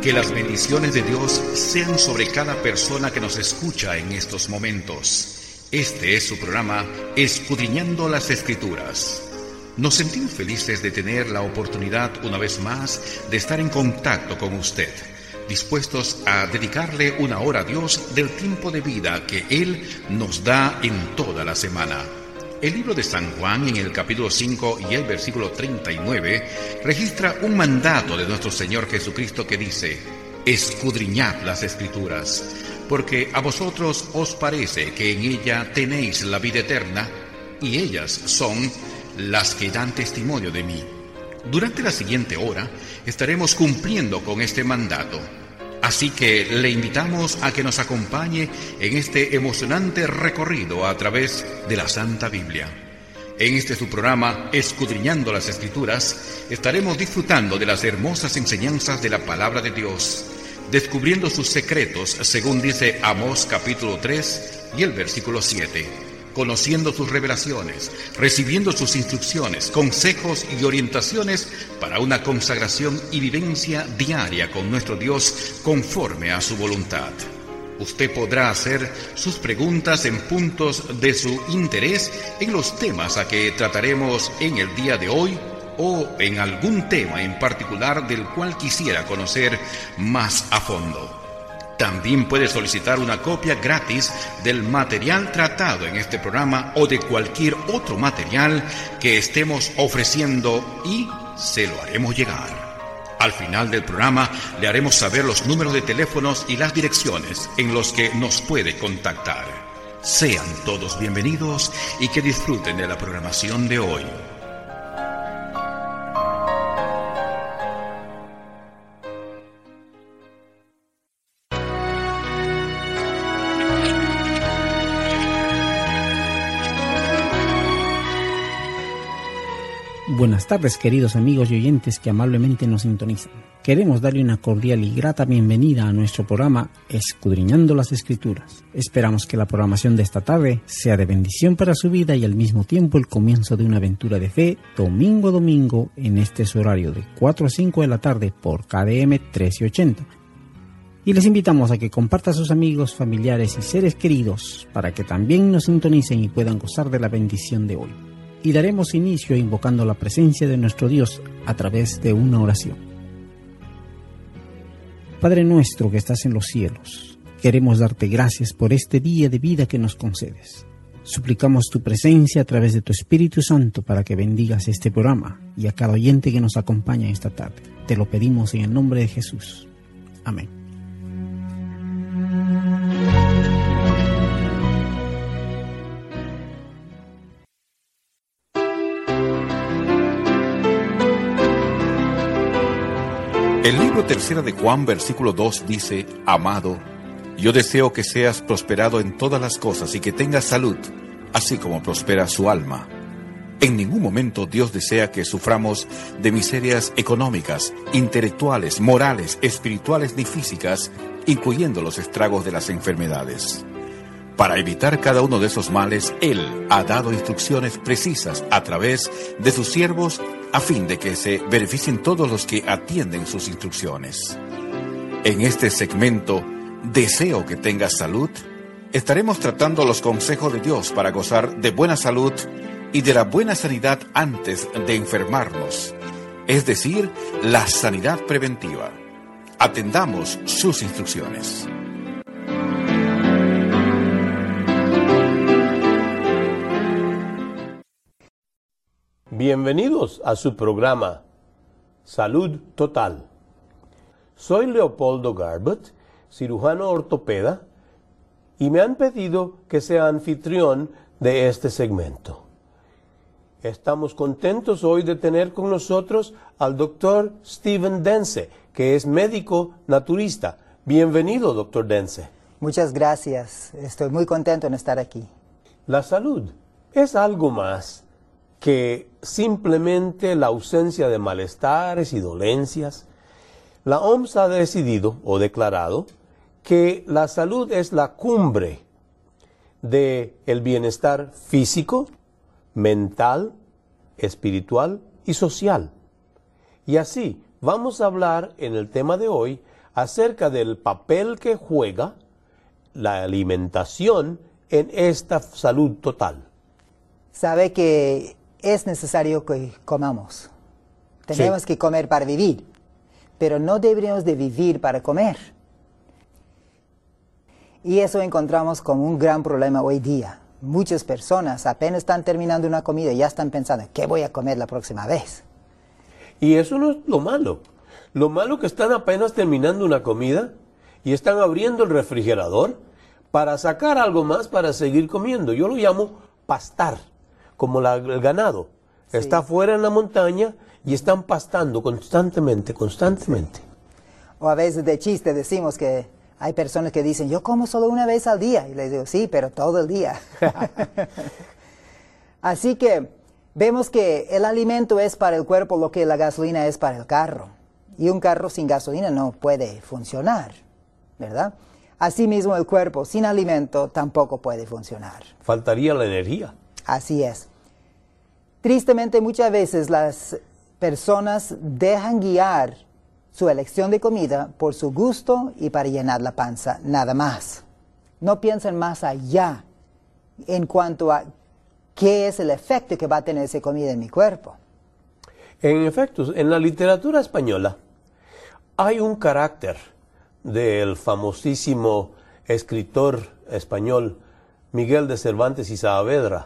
Que las bendiciones de Dios sean sobre cada persona que nos escucha en estos momentos. Este es su programa Escudriñando las Escrituras. Nos sentimos felices de tener la oportunidad una vez más de estar en contacto con usted, dispuestos a dedicarle una hora a Dios del tiempo de vida que Él nos da en toda la semana. El libro de San Juan, en el capítulo 5 y el versículo 39, registra un mandato de nuestro Señor Jesucristo que dice: escudriñad las Escrituras, porque a vosotros os parece que en ella tenéis la vida eterna, y ellas son las que dan testimonio de mí. Durante la siguiente hora estaremos cumpliendo con este mandato. Así que le invitamos a que nos acompañe en este emocionante recorrido a través de la Santa Biblia. En este su programa, Escudriñando las Escrituras, estaremos disfrutando de las hermosas enseñanzas de la Palabra de Dios, descubriendo sus secretos, según dice Amós capítulo 3 y el versículo 7. Conociendo sus revelaciones, recibiendo sus instrucciones, consejos y orientaciones para una consagración y vivencia diaria con nuestro Dios conforme a su voluntad. Usted podrá hacer sus preguntas en puntos de su interés en los temas a que trataremos en el día de hoy o en algún tema en particular del cual quisiera conocer más a fondo. También puede solicitar una copia gratis del material tratado en este programa o de cualquier otro material que estemos ofreciendo y se lo haremos llegar. Al final del programa le haremos saber los números de teléfonos y las direcciones en los que nos puede contactar. Sean todos bienvenidos y que disfruten de la programación de hoy. Buenas tardes, queridos amigos y oyentes que amablemente nos sintonizan. Queremos darle una cordial y grata bienvenida a nuestro programa Escudriñando las Escrituras. Esperamos que la programación de esta tarde sea de bendición para su vida y al mismo tiempo el comienzo de una aventura de fe domingo a domingo en este su horario de 4 a 5 de la tarde por KDM 1380. Y les invitamos a que compartan a sus amigos, familiares y seres queridos para que también nos sintonicen y puedan gozar de la bendición de hoy. Y daremos inicio invocando la presencia de nuestro Dios a través de una oración. Padre nuestro que estás en los cielos, queremos darte gracias por este día de vida que nos concedes. Suplicamos tu presencia a través de tu Espíritu Santo para que bendigas este programa y a cada oyente que nos acompaña esta tarde. Te lo pedimos en el nombre de Jesús. Amén. El libro 3 de Juan, versículo 2 dice: Amado, yo deseo que seas prosperado en todas las cosas y que tengas salud, así como prospera su alma. En ningún momento Dios desea que suframos de miserias económicas, intelectuales, morales, espirituales ni físicas, incluyendo los estragos de las enfermedades. Para evitar cada uno de esos males, Él ha dado instrucciones precisas a través de sus siervos a fin de que se beneficien todos los que atienden sus instrucciones. En este segmento, Deseo que tengas salud, estaremos tratando los consejos de Dios para gozar de buena salud y de la buena sanidad antes de enfermarnos, es decir, la sanidad preventiva. Atendamos sus instrucciones. Bienvenidos a su programa Salud Total. Soy Leopoldo Garbett, cirujano ortopeda, y me han pedido que sea anfitrión de este segmento. Estamos contentos hoy de tener con nosotros al doctor Steven Dence, que es médico naturista. Bienvenido, doctor Dence. Muchas gracias. Estoy muy contento en estar aquí. La salud es algo más que simplemente la ausencia de malestares y dolencias. La OMS ha decidido o declarado que la salud es la cumbre del bienestar físico, mental, espiritual y social. Y así vamos a hablar en el tema de hoy acerca del papel que juega la alimentación en esta salud total. Sabe que es necesario que comamos. Tenemos que comer para vivir, pero no deberíamos de vivir para comer. Y eso encontramos como un gran problema hoy día. Muchas personas apenas están terminando una comida y ya están pensando, ¿qué voy a comer la próxima vez? Y eso no es lo malo. Lo malo que están apenas terminando una comida y están abriendo el refrigerador para sacar algo más para seguir comiendo. Yo lo llamo pastar, como el ganado. Sí. Está fuera en la montaña y están pastando constantemente. O a veces de chiste decimos que hay personas que dicen, yo como solo una vez al día. Y les digo, sí, pero todo el día. Así que vemos que el alimento es para el cuerpo lo que la gasolina es para el carro. Y un carro sin gasolina no puede funcionar, ¿verdad? Asimismo, el cuerpo sin alimento tampoco puede funcionar. Faltaría la energía. Así es. Tristemente, muchas veces las personas dejan guiar su elección de comida por su gusto y para llenar la panza, nada más. No piensan más allá en cuanto a qué es el efecto que va a tener esa comida en mi cuerpo. En efecto, en la literatura española hay un carácter del famosísimo escritor español Miguel de Cervantes y Saavedra.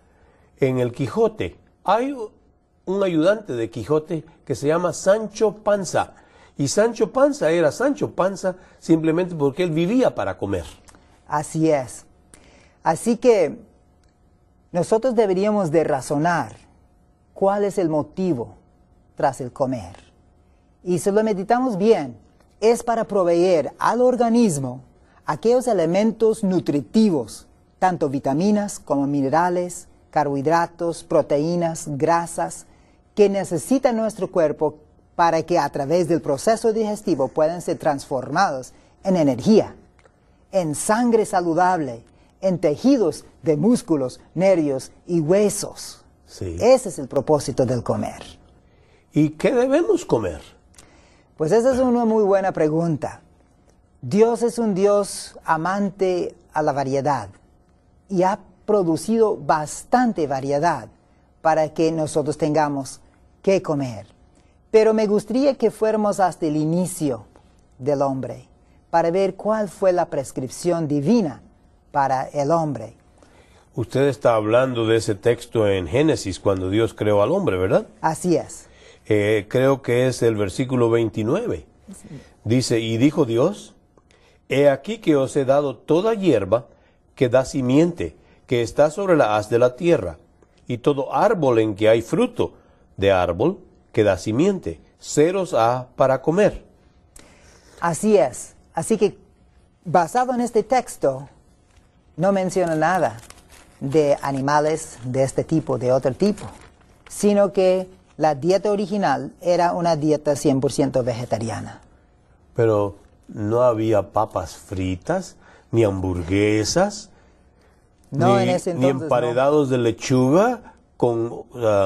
En el Quijote hay un ayudante de Quijote que se llama Sancho Panza. Y Sancho Panza era Sancho Panza simplemente porque él vivía para comer. Así es. Así que nosotros deberíamos de razonar cuál es el motivo tras el comer. Y si lo meditamos bien, es para proveer al organismo aquellos elementos nutritivos, tanto vitaminas como minerales, carbohidratos, proteínas, grasas, que necesita nuestro cuerpo para que a través del proceso digestivo puedan ser transformados en energía, en sangre saludable, en tejidos de músculos, nervios y huesos. Sí. Ese es el propósito del comer. ¿Y qué debemos comer? Pues esa es una muy buena pregunta. Dios es un Dios amante a la variedad y ha producido bastante variedad para que nosotros tengamos que comer. Pero me gustaría que fuéramos hasta el inicio del hombre para ver cuál fue la prescripción divina para el hombre. Usted está hablando de ese texto en Génesis cuando Dios creó al hombre, ¿verdad? Así es. Creo que es el versículo 29. Sí. Dice, y dijo Dios, he aquí que os he dado toda hierba que da simiente, que está sobre la haz de la tierra, y todo árbol en que hay fruto de árbol que da simiente, seros ha para comer. Así es. Así que, basado en este texto, no menciona nada de animales de este tipo, de otro tipo, sino que la dieta original era una dieta 100% vegetariana. Pero no había papas fritas, ni hamburguesas, no, en ese entonces, ni emparedados de lechuga con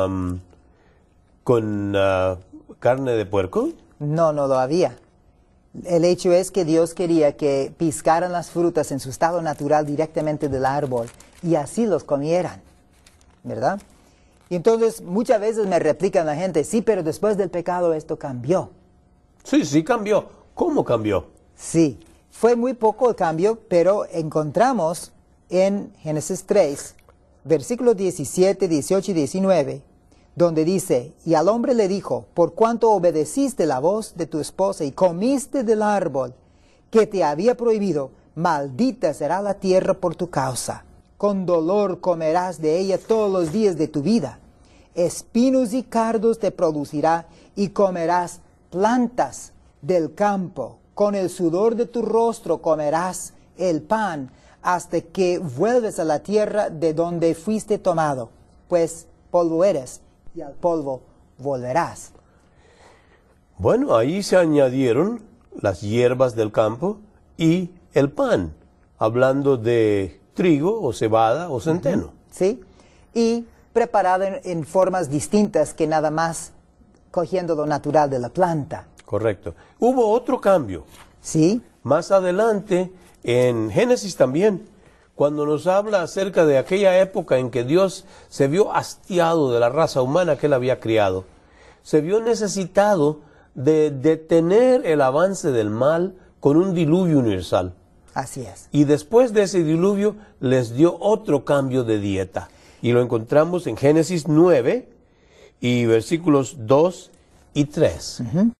carne de puerco. No lo había. El hecho es que Dios quería que piscaran las frutas en su estado natural directamente del árbol y así los comieran, ¿verdad? Y entonces muchas veces me replican la gente, sí, pero después del pecado esto cambió. Sí, cambió. ¿Cómo cambió? Sí, fue muy poco el cambio, pero encontramos en Génesis 3, versículos 17, 18 y 19, donde dice, y al hombre le dijo, por cuanto obedeciste la voz de tu esposa y comiste del árbol que te había prohibido, maldita será la tierra por tu causa. Con dolor comerás de ella todos los días de tu vida. Espinos y cardos te producirá y comerás plantas del campo. Con el sudor de tu rostro comerás el pan hasta que vuelves a la tierra de donde fuiste tomado, pues polvo eres y al polvo volverás. Bueno, ahí se añadieron las hierbas del campo y el pan, hablando de trigo o cebada o centeno. Sí, y preparado en formas distintas que nada más cogiendo lo natural de la planta. Correcto. Hubo otro cambio. Sí, Más adelante, en Génesis también, cuando nos habla acerca de aquella época en que Dios se vio hastiado de la raza humana que Él había criado, se vio necesitado de detener el avance del mal con un diluvio universal. así es. Y después de ese diluvio les dio otro cambio de dieta. Y lo encontramos en Génesis 9 y versículos 2 y 3.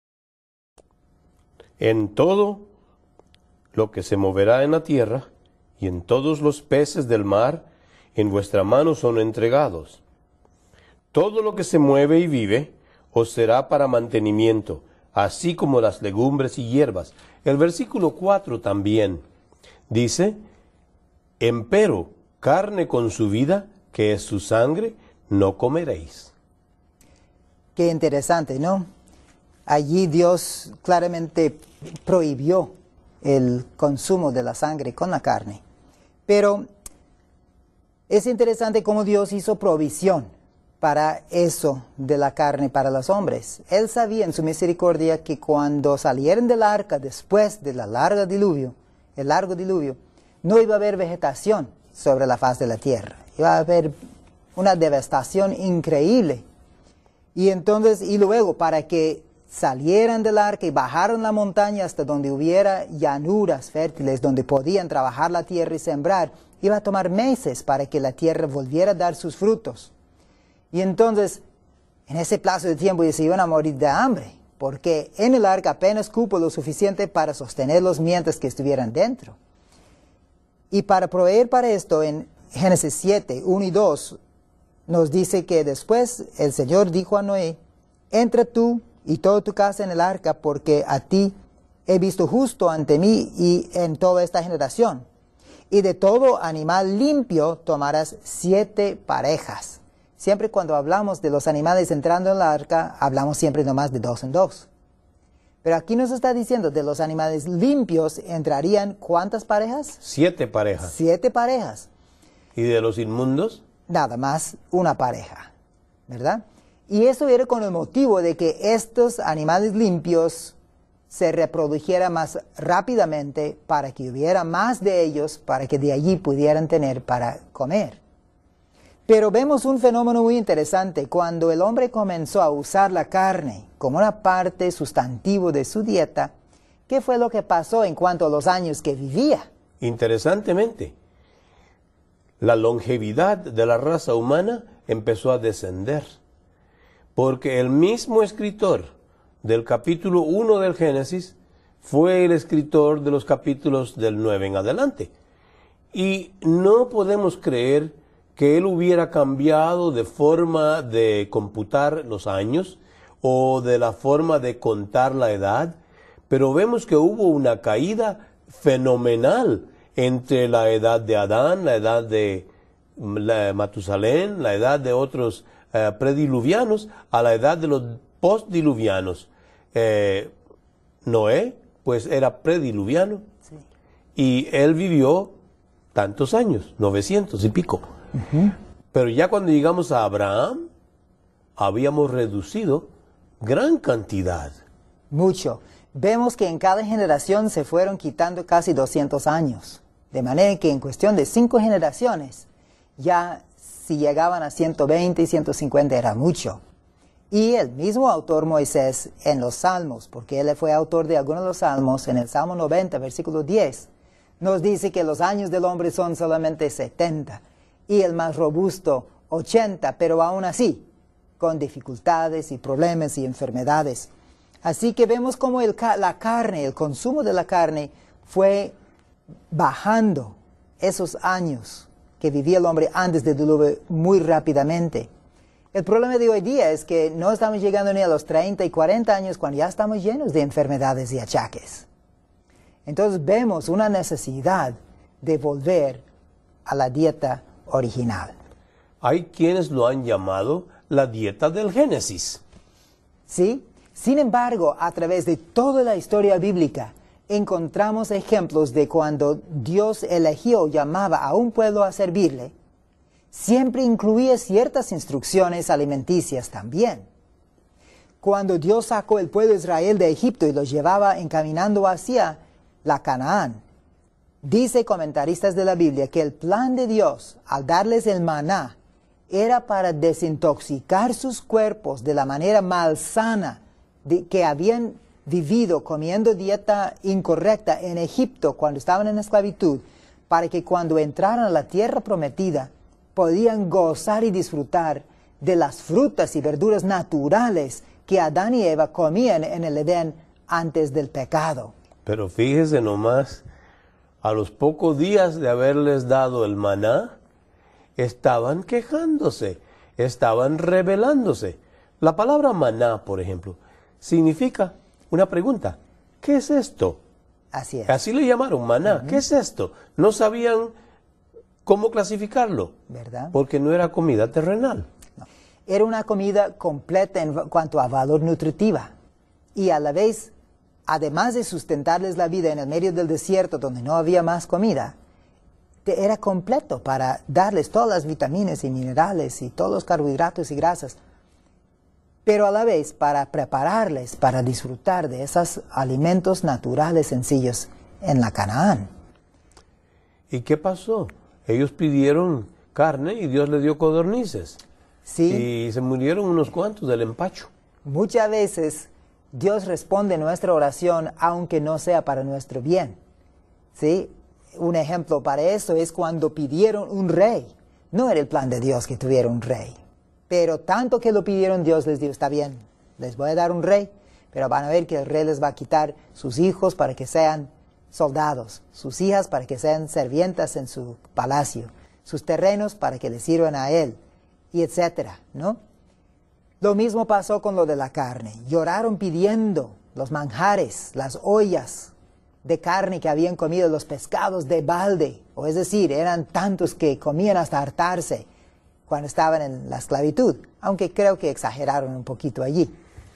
En todo lo que se moverá en la tierra y en todos los peces del mar, en vuestra mano son entregados. Todo lo que se mueve y vive os será para mantenimiento, así como las legumbres y hierbas. El versículo 4 también dice, empero carne con su vida, que es su sangre, no comeréis. Qué interesante, ¿no? Allí Dios claramente prohibió el consumo de la sangre con la carne. Pero es interesante cómo Dios hizo provisión para eso de la carne para los hombres. Él sabía en su misericordia que cuando salieran del arca después de el largo diluvio, no iba a haber vegetación sobre la faz de la tierra. Iba a haber una devastación increíble. Y luego para que salieran del arca y bajaran la montaña hasta donde hubiera llanuras fértiles donde podían trabajar la tierra y sembrar, iba a tomar meses para que la tierra volviera a dar sus frutos. Y entonces, en ese plazo de tiempo se iban a morir de hambre, porque en el arca apenas cupo lo suficiente para sostenerlos mientras que estuvieran dentro. Y para proveer para esto, en Génesis 7, 1 y 2, nos dice que después el Señor dijo a Noé, entra tú y toda tu casa en el arca, porque a ti he visto justo ante mí y en toda esta generación. Y de todo animal limpio tomarás 7 parejas. Siempre cuando hablamos de los animales entrando en el arca, hablamos siempre nomás de 2 en 2. Pero aquí nos está diciendo, de los animales limpios entrarían ¿cuántas parejas? 7 parejas. 7 parejas. ¿Y de los inmundos? Nada más una pareja, ¿verdad? Y eso era con el motivo de que estos animales limpios se reprodujeran más rápidamente para que hubiera más de ellos, para que de allí pudieran tener para comer. Pero vemos un fenómeno muy interesante. Cuando el hombre comenzó a usar la carne como una parte sustantiva de su dieta, ¿qué fue lo que pasó en cuanto a los años que vivía? Interesantemente, la longevidad de la raza humana empezó a descender, porque el mismo escritor del capítulo 1 del Génesis fue el escritor de los capítulos del 9 en adelante. Y no podemos creer que él hubiera cambiado de forma de computar los años o de la forma de contar la edad, pero vemos que hubo una caída fenomenal entre la edad de Adán, la edad de Matusalén, la edad de otros prediluvianos, a la edad de los postdiluvianos. Noé, pues era prediluviano, Sí. y él vivió tantos años, 900 y pico. Pero ya cuando llegamos a Abraham, habíamos reducido gran cantidad. Mucho. Vemos que en cada generación se fueron quitando casi 200 años. De manera que en cuestión de 5 generaciones, ya si llegaban a 120 y 150 era mucho. Y el mismo autor Moisés en los Salmos, porque él fue autor de algunos de los Salmos, en el Salmo 90, versículo 10, nos dice que los años del hombre son solamente 70 y el más robusto 80, pero aún así, con dificultades y problemas y enfermedades. Así que vemos como la carne, el consumo de la carne fue bajando esos años que vivía el hombre antes del diluvio muy rápidamente. El problema de hoy día es que no estamos llegando ni a los 30 y 40 años cuando ya estamos llenos de enfermedades y achaques. Entonces vemos una necesidad de volver a la dieta original. Hay quienes lo han llamado la dieta del Génesis. ¿Sí? Sin embargo, a través de toda la historia bíblica, encontramos ejemplos de cuando Dios eligió o llamaba a un pueblo a servirle, siempre incluía ciertas instrucciones alimenticias también. Cuando Dios sacó el pueblo de Israel de Egipto y los llevaba encaminando hacia la Canaán. Dice comentaristas de la Biblia que el plan de Dios al darles el maná era para desintoxicar sus cuerpos de la manera malsana que habían vivido comiendo dieta incorrecta en Egipto cuando estaban en esclavitud, para que cuando entraran a la tierra prometida podían gozar y disfrutar de las frutas y verduras naturales que Adán y Eva comían en el Edén antes del pecado. Pero fíjese nomás, a los pocos días de haberles dado el maná, estaban quejándose, estaban rebelándose. La palabra maná, por ejemplo, significa una pregunta. ¿Qué es esto? Así es. Así le llamaron maná. ¿Qué es esto? No sabían cómo clasificarlo, ¿verdad? Porque no era comida terrenal. No. Era una comida completa en cuanto a valor nutritiva y a la vez, además de sustentarles la vida en el medio del desierto donde no había más comida, era completo para darles todas las vitaminas y minerales y todos los carbohidratos y grasas, pero a la vez para prepararles para disfrutar de esos alimentos naturales sencillos en la Canaán. ¿Y qué pasó? Ellos pidieron carne y Dios les dio codornices. Sí. Y se murieron unos cuantos del empacho. Muchas veces Dios responde nuestra oración aunque no sea para nuestro bien. ¿Sí? Un ejemplo para eso es cuando pidieron un rey. No era el plan de Dios que tuviera un rey. Pero tanto que lo pidieron, Dios les dijo, está bien, les voy a dar un rey, pero van a ver que el rey les va a quitar sus hijos para que sean soldados, sus hijas para que sean servientas en su palacio, sus terrenos para que le sirvan a él, y etcétera, ¿no? Lo mismo pasó con lo de la carne. Lloraron pidiendo los manjares, las ollas de carne que habían comido, los pescados de balde, o es decir, eran tantos que comían hasta hartarse cuando estaban en la esclavitud, aunque creo que exageraron un poquito allí.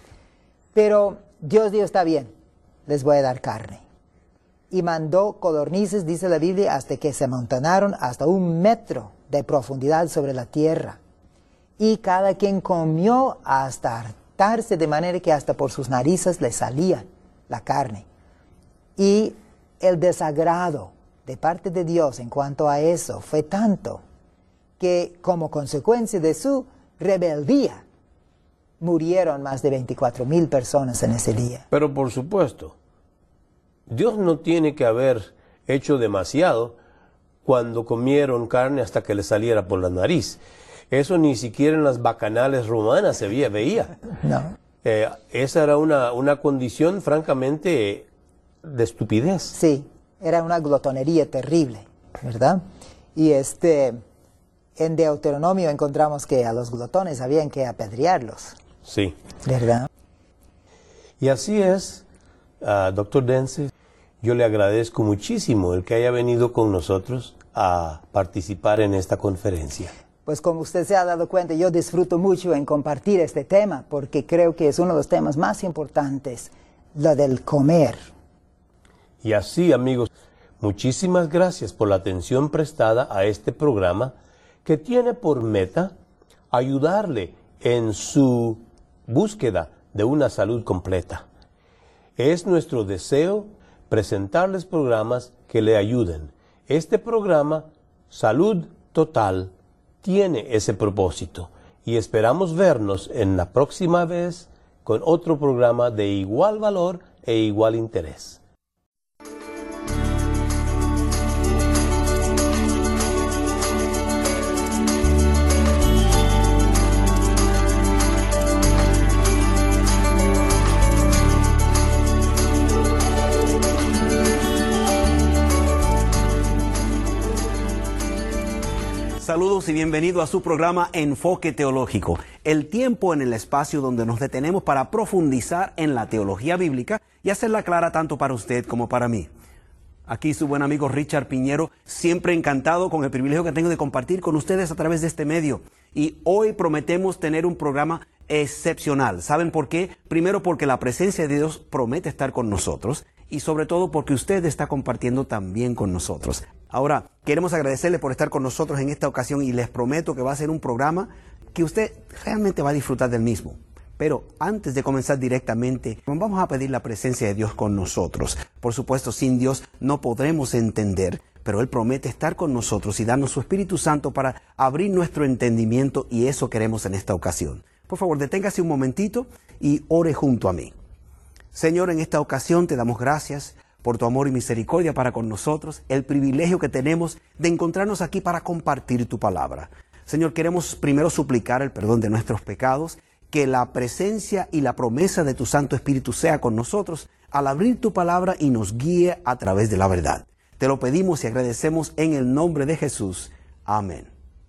Pero Dios dijo, está bien, les voy a dar carne. Y mandó codornices, dice la Biblia, hasta que se amontonaron hasta 1 metro de profundidad sobre la tierra. Y cada quien comió hasta hartarse, de manera que hasta por sus narices le salía la carne. Y el desagrado de parte de Dios en cuanto a eso fue tanto que como consecuencia de su rebeldía murieron más de 24,000 personas en ese día. Pero por supuesto, Dios no tiene que haber hecho demasiado cuando comieron carne hasta que le saliera por la nariz. Eso ni siquiera en las bacanales romanas se veía. No. Esa era una condición francamente de estupidez. Sí, era una glotonería terrible, ¿verdad? Y en Deuteronomio encontramos que a los glotones habían que apedrearlos. Sí. ¿Verdad? Y así es, Dr. Dance, yo le agradezco muchísimo el que haya venido con nosotros a participar en esta conferencia. Pues como usted se ha dado cuenta, yo disfruto mucho en compartir este tema, porque creo que es uno de los temas más importantes, lo del comer. Y así, amigos, muchísimas gracias por la atención prestada a este programa que tiene por meta ayudarle en su búsqueda de una salud completa. Es nuestro deseo presentarles programas que le ayuden. Este programa, Salud Total, tiene ese propósito y esperamos vernos en la próxima vez con otro programa de igual valor e igual interés. Saludos y bienvenido a su programa Enfoque Teológico, el tiempo en el espacio donde nos detenemos para profundizar en la teología bíblica y hacerla clara tanto para usted como para mí. Aquí su buen amigo Richard Piñero, siempre encantado con el privilegio que tengo de compartir con ustedes a través de este medio. Y hoy prometemos tener un programa excepcional. ¿Saben por qué? Primero porque la presencia de Dios promete estar con nosotros y sobre todo porque usted está compartiendo también con nosotros. Ahora, queremos agradecerle por estar con nosotros en esta ocasión y les prometo que va a ser un programa que usted realmente va a disfrutar del mismo. Pero antes de comenzar directamente, vamos a pedir la presencia de Dios con nosotros. Por supuesto, sin Dios no podremos entender, pero Él promete estar con nosotros y darnos su Espíritu Santo para abrir nuestro entendimiento, y eso queremos en esta ocasión. Por favor, deténgase un momentito y ore junto a mí. Señor, en esta ocasión te damos gracias por tu amor y misericordia para con nosotros, el privilegio que tenemos de encontrarnos aquí para compartir tu palabra. Señor, queremos primero suplicar el perdón de nuestros pecados, que la presencia y la promesa de tu Santo Espíritu sea con nosotros al abrir tu palabra y nos guíe a través de la verdad. Te lo pedimos y agradecemos en el nombre de Jesús. Amén.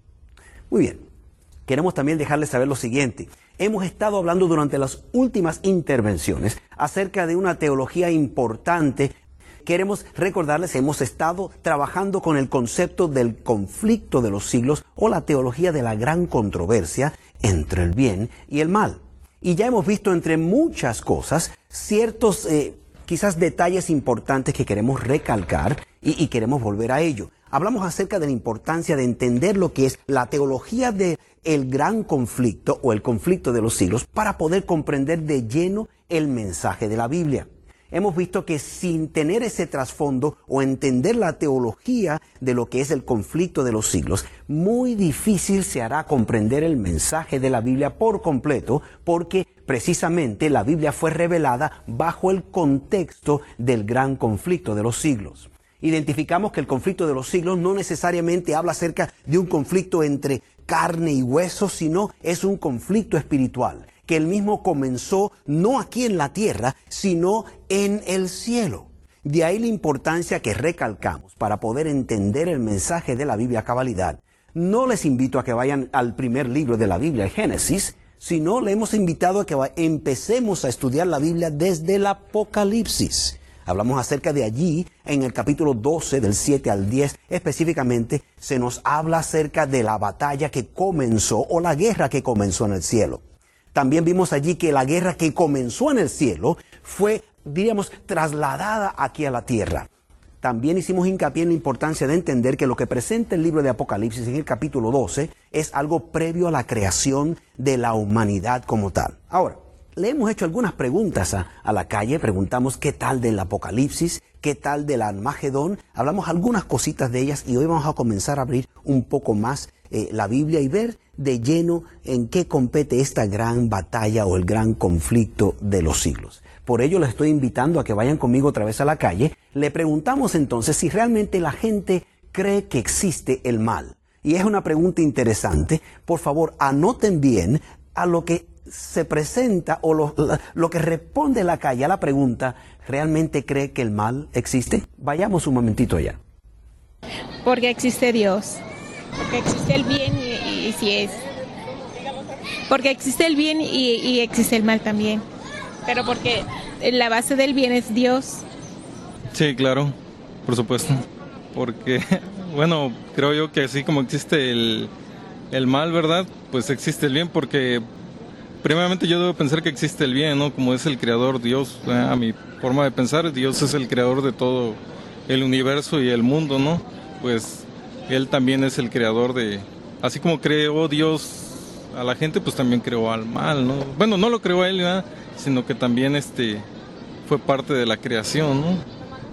Muy bien. Queremos también dejarles saber lo siguiente. Hemos estado hablando durante las últimas intervenciones acerca de una teología importante. Queremos recordarles, hemos estado trabajando con el concepto del conflicto de los siglos, o la teología de la gran controversia entre el bien y el mal. Y ya hemos visto, entre muchas cosas, ciertos quizás detalles importantes que queremos recalcar y queremos volver a ello. Hablamos acerca de la importancia de entender lo que es la teología del gran conflicto o el conflicto de los siglos para poder comprender de lleno el mensaje de la Biblia. Hemos visto que sin tener ese trasfondo o entender la teología de lo que es el conflicto de los siglos, muy difícil se hará comprender el mensaje de la Biblia por completo, porque precisamente la Biblia fue revelada bajo el contexto del gran conflicto de los siglos. Identificamos que el conflicto de los siglos no necesariamente habla acerca de un conflicto entre carne y hueso, sino es un conflicto espiritual, que el mismo comenzó no aquí en la tierra, sino en el cielo. De ahí la importancia que recalcamos para poder entender el mensaje de la Biblia a cabalidad. No les invito a que vayan al primer libro de la Biblia, el Génesis, sino le hemos invitado a que empecemos a estudiar la Biblia desde el Apocalipsis. Hablamos acerca de allí, en el capítulo 12, del 7 al 10, específicamente, se nos habla acerca de la batalla que comenzó, o la guerra que comenzó en el cielo. También vimos allí que la guerra que comenzó en el cielo fue, diríamos, trasladada aquí a la tierra. También hicimos hincapié en la importancia de entender que lo que presenta el libro de Apocalipsis en el capítulo 12 es algo previo a la creación de la humanidad como tal. Ahora, le hemos hecho algunas preguntas a la calle. Preguntamos qué tal del Apocalipsis, qué tal del Armagedón. Hablamos algunas cositas de ellas y hoy vamos a comenzar a abrir un poco más la Biblia y ver de lleno en qué compete esta gran batalla o el gran conflicto de los siglos. Por ello les estoy invitando a que vayan conmigo otra vez a la calle. Le preguntamos entonces si realmente la gente cree que existe el mal. Y es una pregunta interesante. Por favor, anoten bien a lo que se presenta o lo que responde la calle a la pregunta: ¿realmente cree que el mal existe? Vayamos un momentito allá. Porque existe Dios, porque existe el bien y sí es. Porque existe el bien y existe el mal también. Pero porque la base del bien es Dios. Sí, claro, por supuesto. Porque, bueno, creo yo que así como existe el mal, ¿verdad? Pues existe el bien, porque primeramente yo debo pensar que existe el bien, ¿no? Como es el creador Dios, a mi forma de pensar, Dios es el creador de todo el universo y el mundo, ¿no? Pues Él también es el creador de... Así como creó Dios a la gente, pues también creó al mal, ¿no? Bueno, no lo creó a Él, ¿verdad? Sino que también fue parte de la creación, ¿no?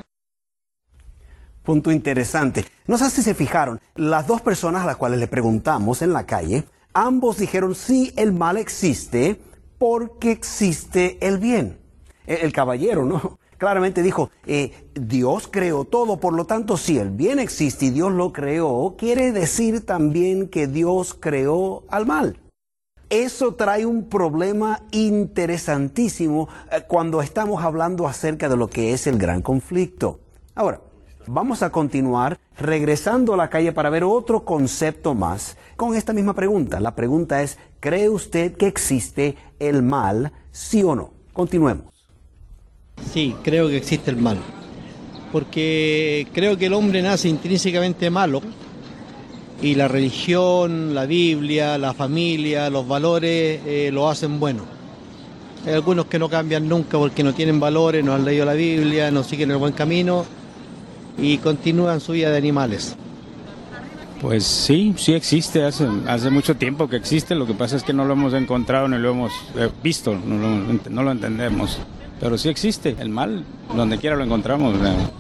Punto interesante. No sé si se fijaron, las dos personas a las cuales le preguntamos en la calle, ambos dijeron sí, el mal existe porque existe el bien. El caballero, ¿no? Claramente dijo, Dios creó todo, por lo tanto, si el bien existe y Dios lo creó, quiere decir también que Dios creó al mal. Eso trae un problema interesantísimo cuando estamos hablando acerca de lo que es el gran conflicto. Ahora, vamos a continuar regresando a la calle para ver otro concepto más con esta misma pregunta. La pregunta es, ¿cree usted que existe el mal, sí o no? Continuemos. Sí, creo que existe el mal, porque creo que el hombre nace intrínsecamente malo y la religión, la Biblia, la familia, los valores lo hacen bueno. Hay algunos que no cambian nunca porque no tienen valores, no han leído la Biblia, no siguen el buen camino y continúan su vida de animales. Pues sí existe, hace mucho tiempo que existe, lo que pasa es que no lo hemos encontrado ni lo hemos visto, no lo entendemos, pero sí existe, el mal, donde quiera lo encontramos.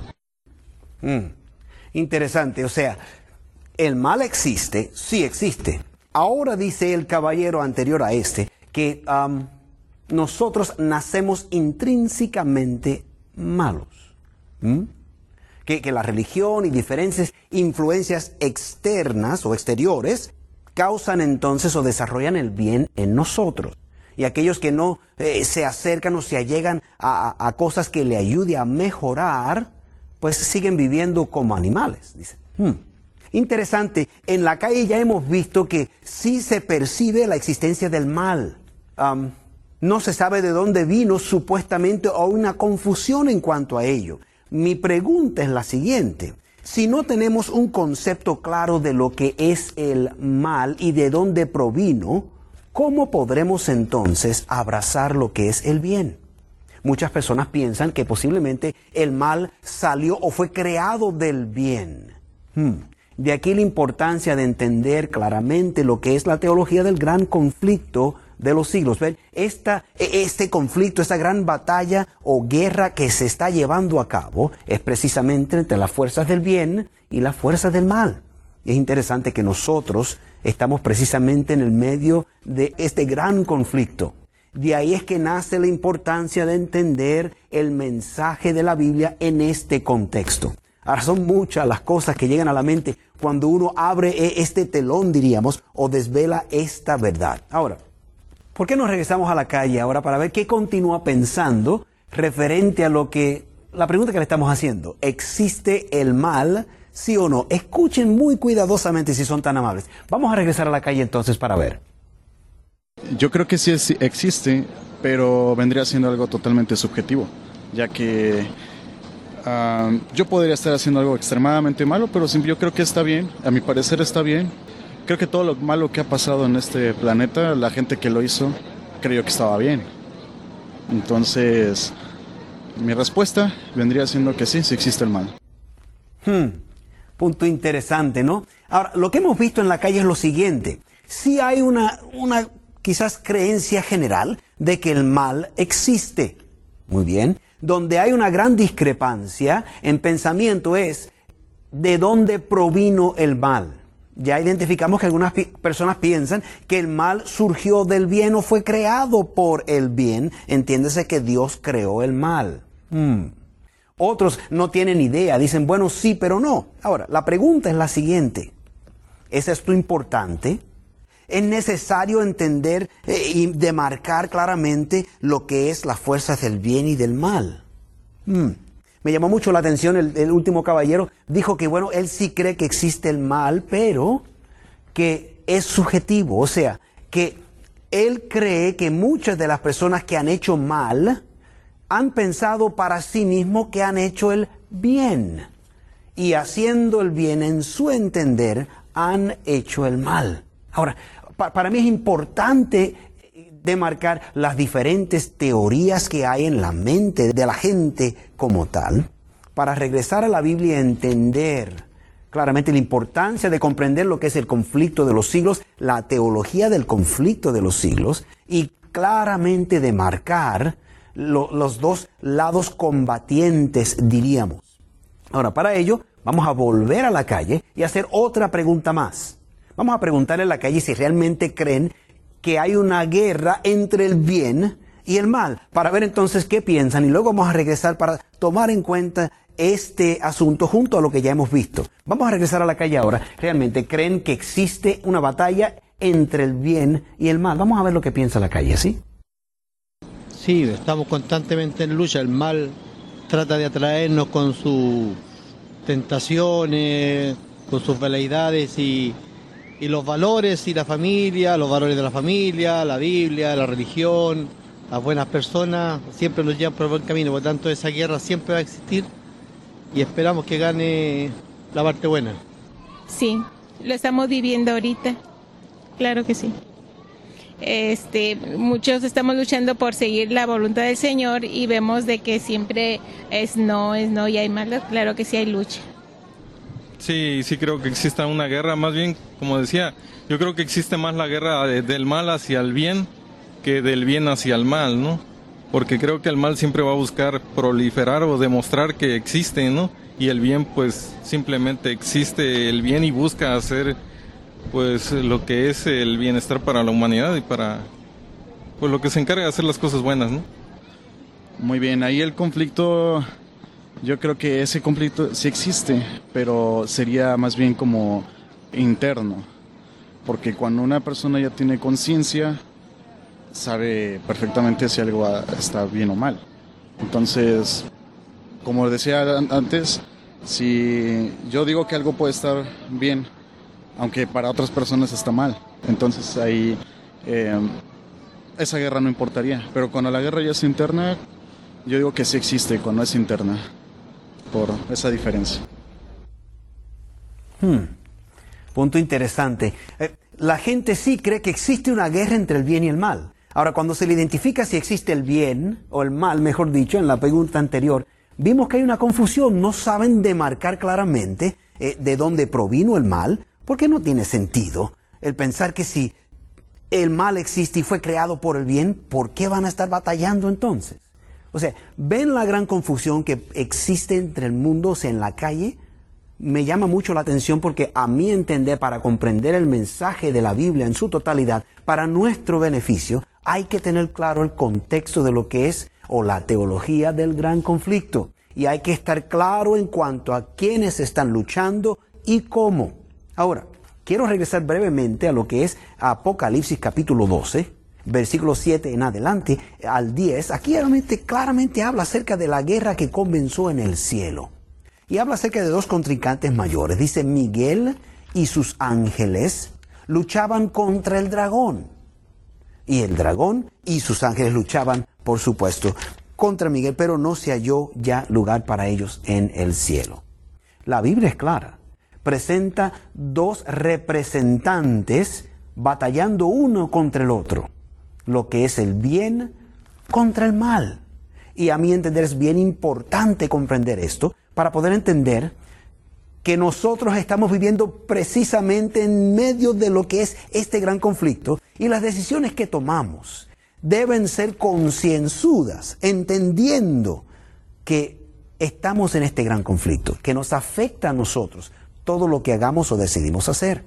Interesante, o sea, el mal existe, sí existe. Ahora dice el caballero anterior a este que nosotros nacemos intrínsecamente malos. Que la religión y diferentes influencias externas o exteriores causan entonces o desarrollan el bien en nosotros. Y aquellos que no se acercan o se allegan a cosas que le ayuden a mejorar, pues siguen viviendo como animales, dice. Interesante, en la calle ya hemos visto que sí se percibe la existencia del mal. No se sabe de dónde vino supuestamente o una confusión en cuanto a ello. Mi pregunta es la siguiente: si no tenemos un concepto claro de lo que es el mal y de dónde provino, ¿cómo podremos entonces abrazar lo que es el bien? Muchas personas piensan que posiblemente el mal salió o fue creado del bien. De aquí la importancia de entender claramente lo que es la teología del gran conflicto de los siglos. ¿Ven? Este conflicto, esta gran batalla o guerra que se está llevando a cabo es precisamente entre las fuerzas del bien y las fuerzas del mal. Y es interesante que nosotros estamos precisamente en el medio de este gran conflicto. De ahí es que nace la importancia de entender el mensaje de la Biblia en este contexto. Ahora, son muchas las cosas que llegan a la mente cuando uno abre este telón, diríamos, o desvela esta verdad. Ahora, ¿por qué no regresamos a la calle ahora para ver qué continúa pensando referente a la pregunta que le estamos haciendo? ¿Existe el mal, sí o no? Escuchen muy cuidadosamente si son tan amables. Vamos a regresar a la calle entonces para ver. Yo creo que sí existe, pero vendría siendo algo totalmente subjetivo, ya que yo podría estar haciendo algo extremadamente malo, pero yo creo que está bien, a mi parecer está bien. Creo que todo lo malo que ha pasado en este planeta, la gente que lo hizo, creyó que estaba bien. Entonces, mi respuesta vendría siendo que sí existe el mal. Punto interesante, ¿no? Ahora, lo que hemos visto en la calle es lo siguiente. Sí hay una quizás creencia general de que el mal existe. Muy bien. Donde hay una gran discrepancia en pensamiento es de dónde provino el mal. Ya identificamos que algunas personas piensan que el mal surgió del bien o fue creado por el bien. Entiéndese que Dios creó el mal. Otros no tienen idea, dicen, bueno, sí, pero no. Ahora, la pregunta es la siguiente. ¿Es esto importante? ¿Es necesario entender y demarcar claramente lo que es las fuerzas del bien y del mal? Me llamó mucho la atención el último caballero. Dijo que, bueno, él sí cree que existe el mal, pero que es subjetivo. O sea, que él cree que muchas de las personas que han hecho mal han pensado para sí mismos que han hecho el bien. Y haciendo el bien, en su entender, han hecho el mal. Ahora, para mí es importante demarcar las diferentes teorías que hay en la mente de la gente como tal, para regresar a la Biblia y entender claramente la importancia de comprender lo que es el conflicto de los siglos, la teología del conflicto de los siglos, y claramente demarcar los dos lados combatientes, diríamos. Ahora, para ello, vamos a volver a la calle y hacer otra pregunta más. Vamos a preguntarle a la calle si realmente creen que hay una guerra entre el bien y el mal, para ver entonces qué piensan, y luego vamos a regresar para tomar en cuenta este asunto junto a lo que ya hemos visto. Vamos a regresar a la calle ahora. ¿Realmente creen que existe una batalla entre el bien y el mal? Vamos a ver lo que piensa la calle, ¿sí? Sí, estamos constantemente en lucha. El mal trata de atraernos con sus tentaciones, con sus veleidades y los valores y la familia, los valores de la familia, la Biblia, la religión, las buenas personas, siempre nos llevan por el buen camino. Por lo tanto, esa guerra siempre va a existir y esperamos que gane la parte buena. Sí, lo estamos viviendo ahorita, claro que sí. Muchos estamos luchando por seguir la voluntad del Señor y vemos de que siempre es no y hay malas, claro que sí hay lucha. Sí, sí creo que exista una guerra, más bien, como decía, yo creo que existe más la guerra del mal hacia el bien que del bien hacia el mal, ¿no? Porque creo que el mal siempre va a buscar proliferar o demostrar que existe, ¿no? Y el bien, pues, simplemente existe el bien y busca hacer, pues, lo que es el bienestar para la humanidad y para, pues, lo que se encarga de hacer las cosas buenas, ¿no? Muy bien, ahí el conflicto, yo creo que ese conflicto sí existe, pero sería más bien como interno, porque cuando una persona ya tiene conciencia, sabe perfectamente si algo está bien o mal. Entonces, como decía antes, si yo digo que algo puede estar bien, aunque para otras personas está mal, entonces ahí esa guerra no importaría. Pero cuando la guerra ya es interna, yo digo que sí existe cuando es interna, por esa diferencia. Punto interesante. La gente sí cree que existe una guerra entre el bien y el mal. Ahora, cuando se le identifica si existe el bien o el mal, mejor dicho, en la pregunta anterior, vimos que hay una confusión. No saben demarcar claramente de dónde provino el mal, porque no tiene sentido el pensar que si el mal existe y fue creado por el bien, ¿por qué van a estar batallando entonces? O sea, ¿ven la gran confusión que existe entre el mundo, o sea, en la calle? Me llama mucho la atención porque a mi entender, para comprender el mensaje de la Biblia en su totalidad, para nuestro beneficio, hay que tener claro el contexto de lo que es o la teología del gran conflicto. Y hay que estar claro en cuanto a quiénes están luchando y cómo. Ahora, quiero regresar brevemente a lo que es Apocalipsis capítulo 12, versículo 7 en adelante al 10. Aquí claramente habla acerca de la guerra que comenzó en el cielo. Y habla acerca de dos contrincantes mayores. Dice, Miguel y sus ángeles luchaban contra el dragón. Y el dragón y sus ángeles luchaban, por supuesto, contra Miguel, pero no se halló ya lugar para ellos en el cielo. La Biblia es clara. Presenta dos representantes batallando uno contra el otro. Lo que es el bien contra el mal. Y a mi entender es bien importante comprender esto para poder entender que nosotros estamos viviendo precisamente en medio de lo que es este gran conflicto y las decisiones que tomamos deben ser concienzudas, entendiendo que estamos en este gran conflicto, que nos afecta a nosotros todo lo que hagamos o decidimos hacer.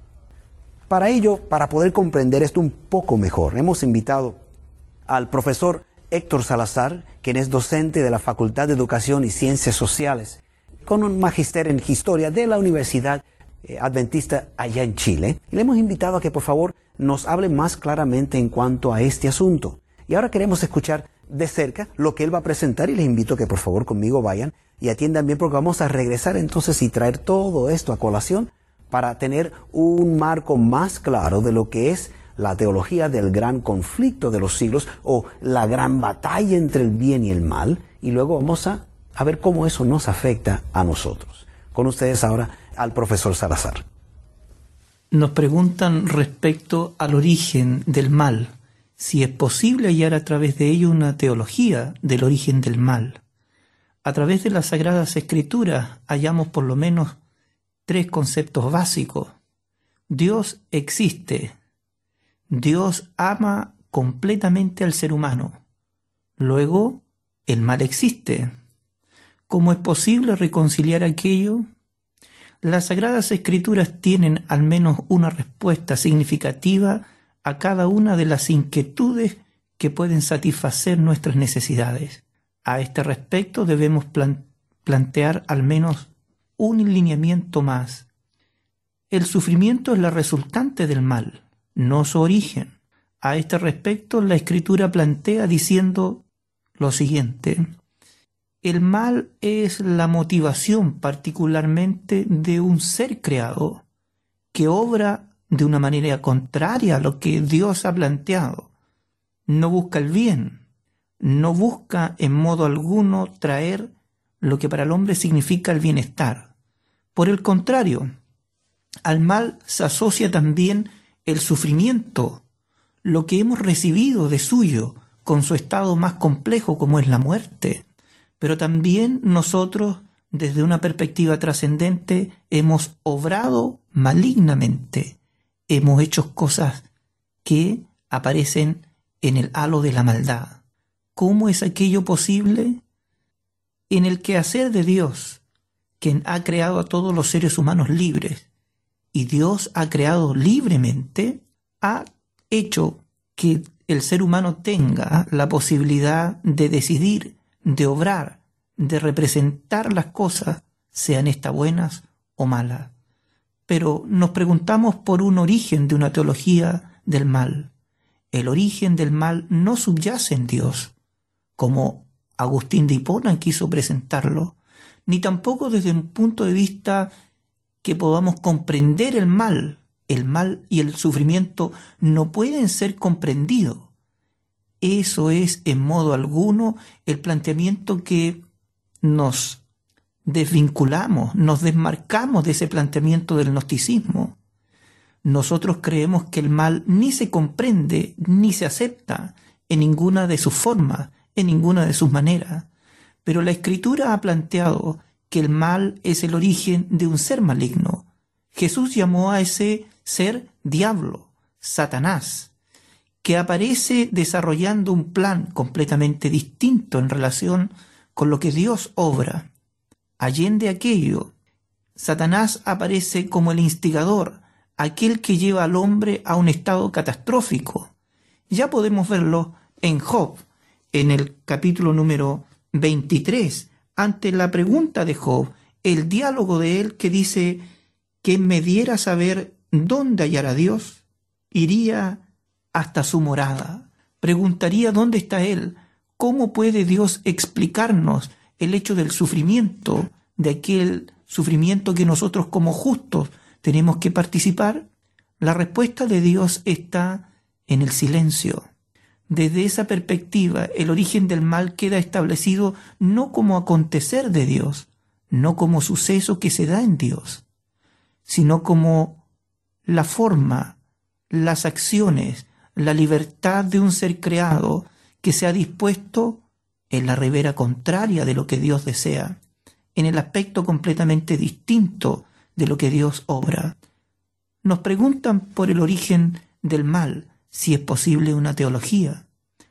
Para ello, para poder comprender esto un poco mejor, hemos invitado al profesor Héctor Salazar, quien es docente de la Facultad de Educación y Ciencias Sociales, con un magíster en Historia de la Universidad Adventista allá en Chile. Y le hemos invitado a que por favor nos hable más claramente en cuanto a este asunto. Y ahora queremos escuchar de cerca lo que él va a presentar y les invito a que por favor conmigo vayan y atiendan bien porque vamos a regresar entonces y traer todo esto a colación para tener un marco más claro de lo que es la teología del gran conflicto de los siglos o la gran batalla entre el bien y el mal. Y luego vamos a ver cómo eso nos afecta a nosotros. Con ustedes ahora al profesor Salazar. Nos preguntan respecto al origen del mal, si es posible hallar a través de ello una teología del origen del mal. A través de las Sagradas Escrituras hallamos por lo menos 3 conceptos básicos. Dios existe. Dios ama completamente al ser humano. Luego, el mal existe. ¿Cómo es posible reconciliar aquello? Las Sagradas Escrituras tienen al menos una respuesta significativa a cada una de las inquietudes que pueden satisfacer nuestras necesidades. A este respecto debemos plantear al menos un lineamiento más. El sufrimiento es la resultante del mal, no su origen. A este respecto la Escritura plantea diciendo lo siguiente: el mal es la motivación particularmente de un ser creado que obra de una manera contraria a lo que Dios ha planteado. No busca el bien, no busca en modo alguno traer lo que para el hombre significa el bienestar. Por el contrario, al mal se asocia también el sufrimiento, lo que hemos recibido de suyo con su estado más complejo como es la muerte. Pero también nosotros desde una perspectiva trascendente, hemos obrado malignamente, hemos hecho cosas que aparecen en el halo de la maldad. ¿Cómo es aquello posible? En el quehacer de Dios, quien ha creado a todos los seres humanos libres, y Dios ha creado libremente, ha hecho que el ser humano tenga la posibilidad de decidir, de obrar, de representar las cosas, sean estas buenas o malas. Pero nos preguntamos por un origen de una teología del mal. El origen del mal no subyace en Dios, como Agustín de Hipona quiso presentarlo, ni tampoco desde un punto de vista que podamos comprender el mal. El mal y el sufrimiento no pueden ser comprendidos. Eso es en modo alguno el planteamiento que nos desvinculamos, nos desmarcamos de ese planteamiento del gnosticismo. Nosotros creemos que el mal ni se comprende ni se acepta en ninguna de sus formas, en ninguna de sus maneras. Pero la Escritura ha planteado que el mal es el origen de un ser maligno. Jesús llamó a ese ser diablo, Satanás, que aparece desarrollando un plan completamente distinto en relación con lo que Dios obra. Allende aquello, Satanás aparece como el instigador, aquel que lleva al hombre a un estado catastrófico. Ya podemos verlo en Job, en el capítulo número 23, ante la pregunta de Job, el diálogo de él que dice: ¿quién me diera saber dónde hallar a Dios? Iría hasta su morada. Preguntaría dónde está Él. ¿Cómo puede Dios explicarnos el hecho del sufrimiento, de aquel sufrimiento que nosotros como justos tenemos que participar? La respuesta de Dios está en el silencio. Desde esa perspectiva, el origen del mal queda establecido no como acontecer de Dios, no como suceso que se da en Dios, sino como la forma, las acciones, la libertad de un ser creado que se ha dispuesto en la ribera contraria de lo que Dios desea, en el aspecto completamente distinto de lo que Dios obra. Nos preguntan por el origen del mal, si es posible una teología.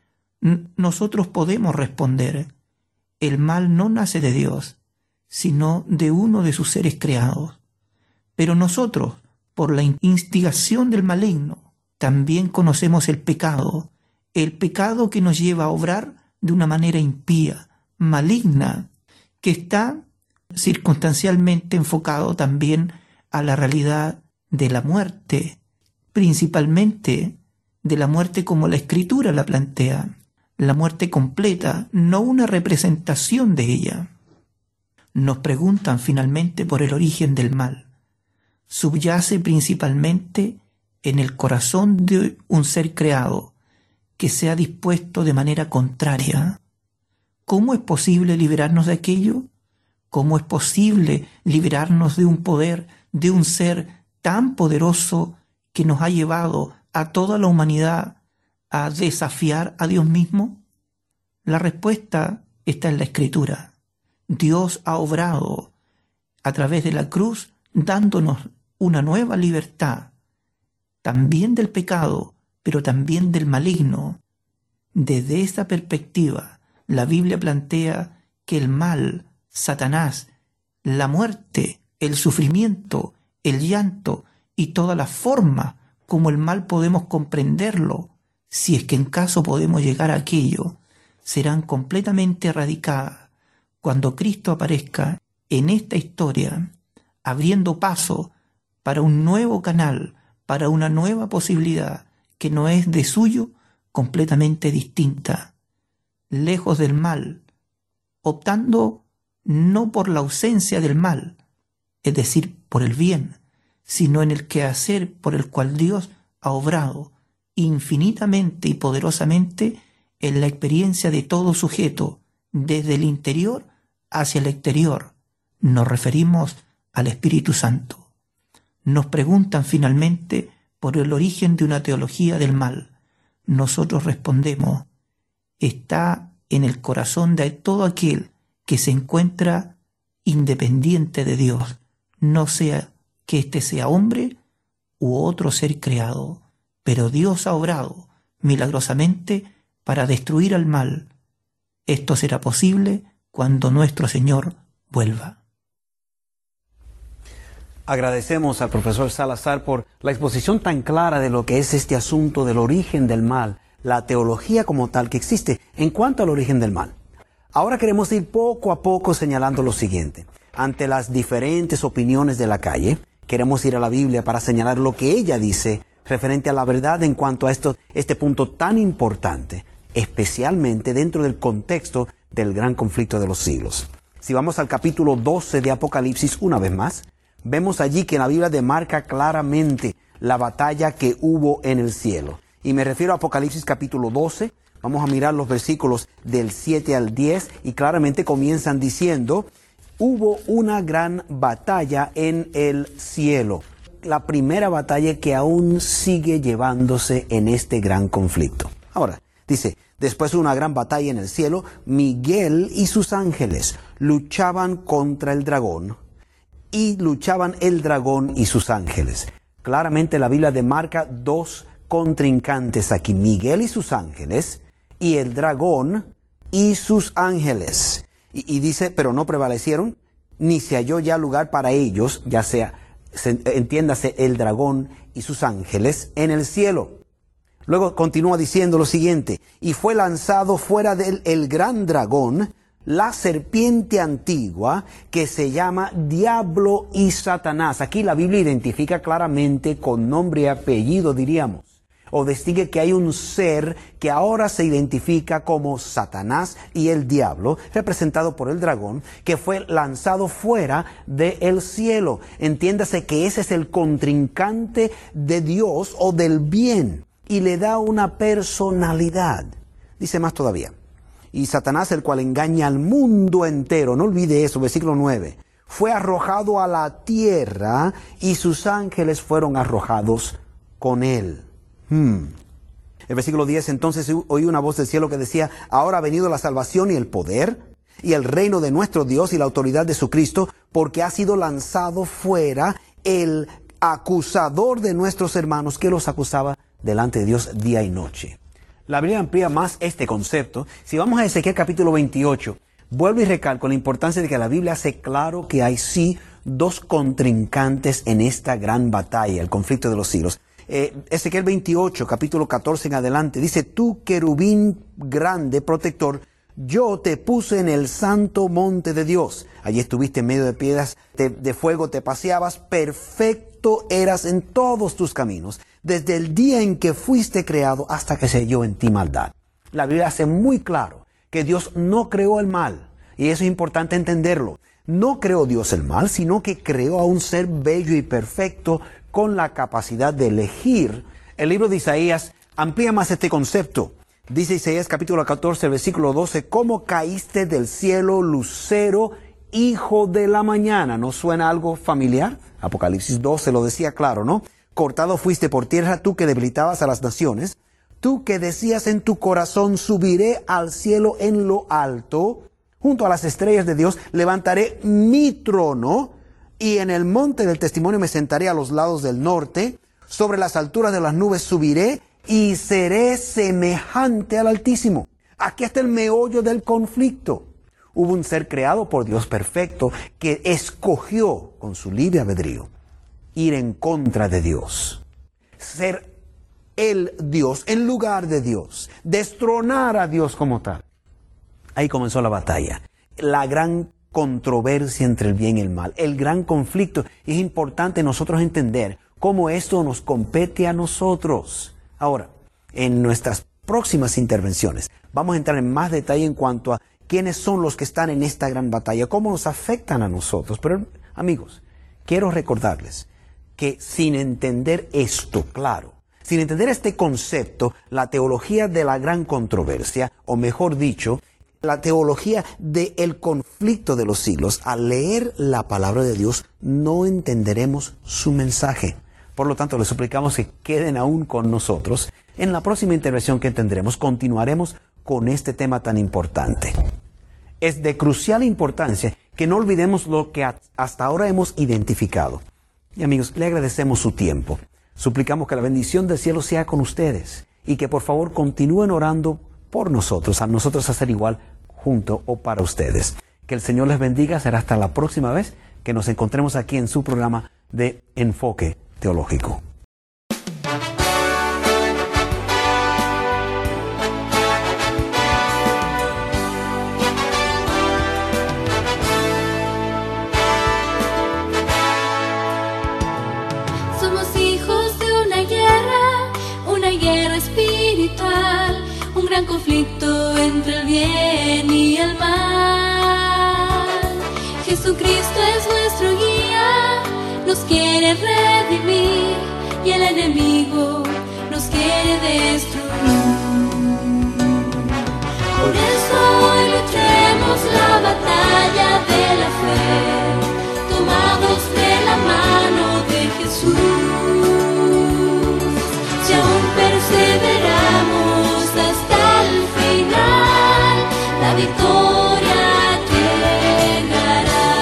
Nosotros podemos responder: el mal no nace de Dios, sino de uno de sus seres creados. Pero nosotros, por la instigación del maligno, también conocemos el pecado que nos lleva a obrar de una manera impía, maligna, que está circunstancialmente enfocado también a la realidad de la muerte, principalmente de la muerte como la Escritura la plantea, la muerte completa, no una representación de ella. Nos preguntan finalmente por el origen del mal. Subyace principalmente en el corazón de un ser creado que se ha dispuesto de manera contraria. ¿Cómo es posible liberarnos de aquello? ¿Cómo es posible liberarnos de un poder, de un ser tan poderoso que nos ha llevado a toda la humanidad a desafiar a Dios mismo? La respuesta está en la Escritura. Dios ha obrado a través de la cruz dándonos una nueva libertad, también del pecado, pero también del maligno. Desde esta perspectiva, la Biblia plantea que el mal, Satanás, la muerte, el sufrimiento, el llanto y toda la forma como el mal podemos comprenderlo, si es que en caso podemos llegar a aquello, serán completamente erradicadas cuando Cristo aparezca en esta historia, abriendo paso para un nuevo canal, para una nueva posibilidad que no es de suyo, completamente distinta, lejos del mal, optando no por la ausencia del mal, es decir, por el bien, sino en el quehacer por el cual Dios ha obrado infinitamente y poderosamente en la experiencia de todo sujeto, desde el interior hacia el exterior. Nos referimos al Espíritu Santo. Nos preguntan finalmente por el origen de una teología del mal. Nosotros respondemos: está en el corazón de todo aquel que se encuentra independiente de Dios, no sea que éste sea hombre u otro ser creado, pero Dios ha obrado milagrosamente para destruir al mal. Esto será posible cuando nuestro Señor vuelva. Agradecemos al profesor Salazar por la exposición tan clara de lo que es este asunto del origen del mal, la teología como tal que existe en cuanto al origen del mal. Ahora queremos ir poco a poco señalando lo siguiente. Ante las diferentes opiniones de la calle, queremos ir a la Biblia para señalar lo que ella dice referente a la verdad en cuanto a este punto tan importante, especialmente dentro del contexto del gran conflicto de los siglos. Si vamos al capítulo 12 de Apocalipsis una vez más, vemos allí que la Biblia demarca claramente la batalla que hubo en el cielo. Y me refiero a Apocalipsis capítulo 12. Vamos a mirar los versículos del 7 al 10 y claramente comienzan diciendo: hubo una gran batalla en el cielo. La primera batalla que aún sigue llevándose en este gran conflicto. Ahora, dice: después de una gran batalla en el cielo, Miguel y sus ángeles luchaban contra el dragón. Y luchaban el dragón y sus ángeles. Claramente la Biblia demarca dos contrincantes aquí: Miguel y sus ángeles, y el dragón y sus ángeles. Y dice, pero no prevalecieron, ni se halló ya lugar para ellos, ya sea, entiéndase, el dragón y sus ángeles en el cielo. Luego continúa diciendo lo siguiente: y fue lanzado fuera del el gran dragón, la serpiente antigua, que se llama Diablo y Satanás. Aquí la Biblia identifica claramente con nombre y apellido, diríamos, o distingue que hay un ser que ahora se identifica como Satanás y el diablo, representado por el dragón, que fue lanzado fuera del cielo. Entiéndase que ese es el contrincante de Dios o del bien, y le da una personalidad. Dice más todavía: y Satanás, el cual engaña al mundo entero, no olvide eso, versículo 9, fue arrojado a la tierra y sus ángeles fueron arrojados con él. El versículo 10, entonces oí una voz del cielo que decía: ahora ha venido la salvación y el poder y el reino de nuestro Dios y la autoridad de su Cristo, porque ha sido lanzado fuera el acusador de nuestros hermanos, que los acusaba delante de Dios día y noche. La Biblia amplía más este concepto. Si vamos a Ezequiel capítulo 28, vuelvo y recalco la importancia de que la Biblia hace claro que hay sí dos contrincantes en esta gran batalla, el conflicto de los siglos. Ezequiel 28, capítulo 14 en adelante, dice: tú, querubín grande, protector, yo te puse en el santo monte de Dios. Allí estuviste en medio de piedras de fuego, te paseabas, perfecto eras en todos tus caminos, desde el día en que fuiste creado hasta que se halló en ti maldad. La Biblia hace muy claro que Dios no creó el mal, y eso es importante entenderlo. No creó Dios el mal, sino que creó a un ser bello y perfecto con la capacidad de elegir. El libro de Isaías amplía más este concepto. Dice Isaías capítulo 14, versículo 12, ¿cómo caíste del cielo, lucero, hijo de la mañana? ¿No suena algo familiar? Apocalipsis 12 lo decía claro, ¿no? Cortado fuiste por tierra, tú que debilitabas a las naciones, tú que decías en tu corazón: subiré al cielo en lo alto, junto a las estrellas de Dios levantaré mi trono, y en el monte del testimonio me sentaré a los lados del norte, sobre las alturas de las nubes subiré y seré semejante al Altísimo. Aquí está el meollo del conflicto. Hubo un ser creado por Dios perfecto que escogió con su libre albedrío ir en contra de Dios, ser el Dios en lugar de Dios, destronar a Dios como tal. Ahí comenzó la batalla, la gran controversia entre el bien y el mal, el gran conflicto. Y es importante nosotros entender cómo esto nos compete a nosotros. Ahora, en nuestras próximas intervenciones vamos a entrar en más detalle en cuanto a quiénes son los que están en esta gran batalla, cómo nos afectan a nosotros. Pero, amigos, quiero recordarles que sin entender esto claro, sin entender este concepto, la teología de la gran controversia, o mejor dicho, la teología del conflicto de los siglos, al leer la palabra de Dios, no entenderemos su mensaje. Por lo tanto, les suplicamos que queden aún con nosotros. En la próxima intervención que tendremos, continuaremos con este tema tan importante. Es de crucial importancia que no olvidemos lo que hasta ahora hemos identificado. Y amigos, le agradecemos su tiempo. Suplicamos que la bendición del cielo sea con ustedes y que por favor continúen orando por nosotros, a nosotros hacer igual junto o para ustedes. Que el Señor les bendiga. Será hasta la próxima vez que nos encontremos aquí en su programa de Enfoque Teológico. Somos hijos de una guerra espiritual, un gran conflicto entre el bien y el mal. Jesucristo es nuestro guía, nos quiere redimir y el enemigo nos quiere destruir. Por eso hoy luchemos la batalla de la fe, tomados de la mano de Jesús. Si aún perseveramos hasta el final, la victoria llegará.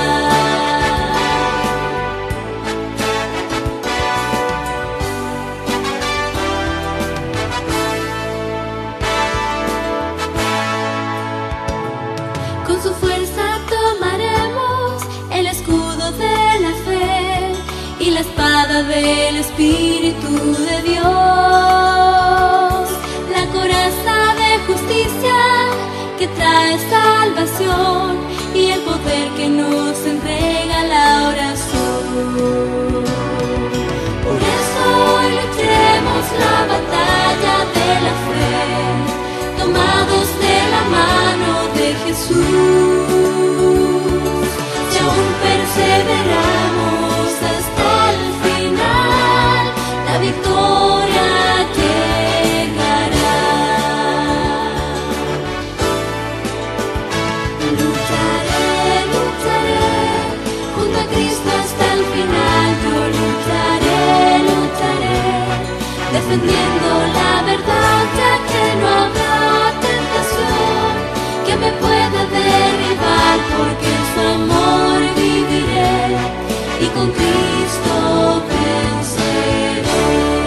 Con su fuerza tomaremos el escudo de la fe y la espada del Espíritu de Dios, la coraza de justicia que trae salvación y el poder que nos entrega la oración. Por eso hoy luchemos la batalla de la fe, tomados de la mano de Jesús. Si aún perseveramos hasta el final, la victoria llegará. Lucharé, lucharé, junto a Cristo hasta el final. Yo lucharé, defendiendo la verdad, ya que no habrá tentación que me pueda derribar, porque en su amor viviré y con Cristo venceré.